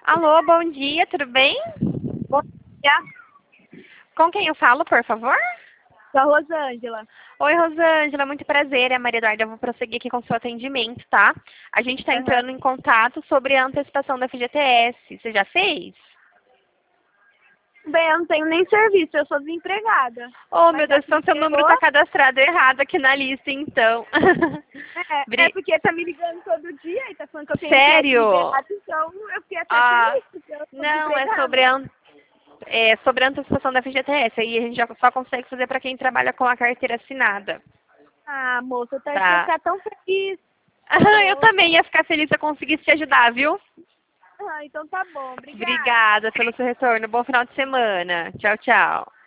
Alô, bom dia, tudo bem? Bom dia, Com quem eu falo, por favor? sou a Rosângela. Oi, Rosângela, muito prazer. É a Maria Eduarda. Eu vou prosseguir aqui com o seu atendimento, tá? A gente está Aham. entrando em contato sobre a antecipação da FGTS. Você já fez? Bem, eu não tenho nem serviço, eu sou desempregada. Oh, meu Mas Deus, já que então me seu número pegou, está cadastrado errado aqui na lista, então. é Bri- porque tá me ligando todo dia e tá falando que eu tenho crédito Sério? liberado, então eu fiquei até Ah, feliz, porque eu sou não, desempregada. é sobre a antecipação da FGTS. Aí a gente já só consegue fazer para quem trabalha com a carteira assinada, Ah, moça, eu ia tá? ficar tão feliz. Eu Poxa. também ia ficar feliz se eu conseguisse te ajudar, viu? Ah, então tá bom, obrigada. Obrigada pelo seu retorno. Bom final de semana. Tchau, tchau.